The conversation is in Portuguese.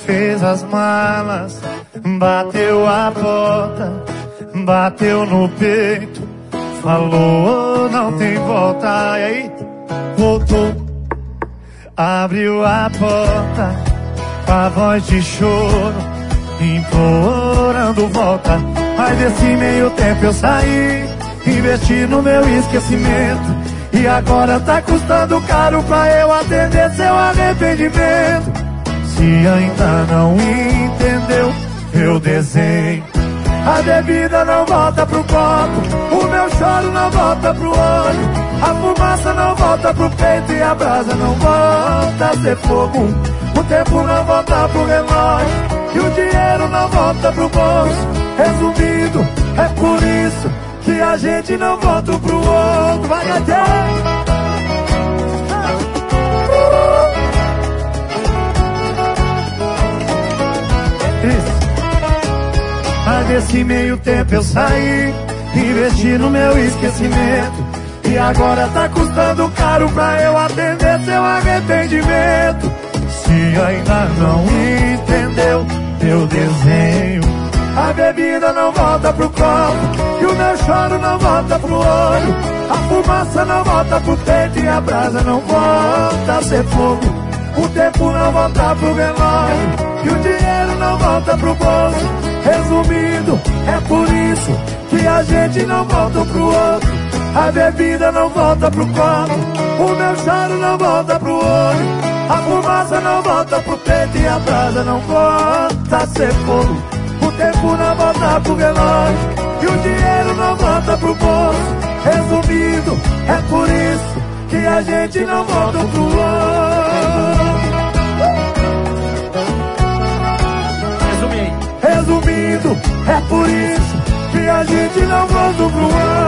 fez as malas, bateu a porta, bateu no peito, falou não tem volta. E aí, voltou, abriu a porta com a voz de choro, implorando volta. Mas desse meio tempo eu saí, investi no meu esquecimento, e agora tá custando caro pra eu atender seu arrependimento. Se ainda não entendeu, eu desenho. A bebida não volta pro copo, o meu choro não volta pro olho, a fumaça não volta pro peito e a brasa não volta a ser fogo. O tempo não volta pro relógio e o dinheiro não volta pro bolso. Resumindo, é por isso que a gente não volta pro outro. Vai, Gatinho! Mas nesse meio tempo eu saí, investi no meu esquecimento, e agora tá custando caro pra eu atender seu arrependimento. Se ainda não entendeu, eu desenho. A bebida não volta pro copo e o meu choro não volta pro olho, a fumaça não volta pro peito e a brasa não volta a ser fogo. O tempo não volta pro relógio e o dinheiro não volta pro bolso. Resumindo, é por isso que a gente não volta pro outro. A bebida não volta pro copo, o meu choro não volta pro olho, a fumaça não volta pro peito e a brasa não volta a ser fogo. O tempo não volta pro relógio e o dinheiro não volta pro bolso. Resumindo, é por isso que a gente não volta pro outro. Resumindo, é por isso que a gente não volta pro outro.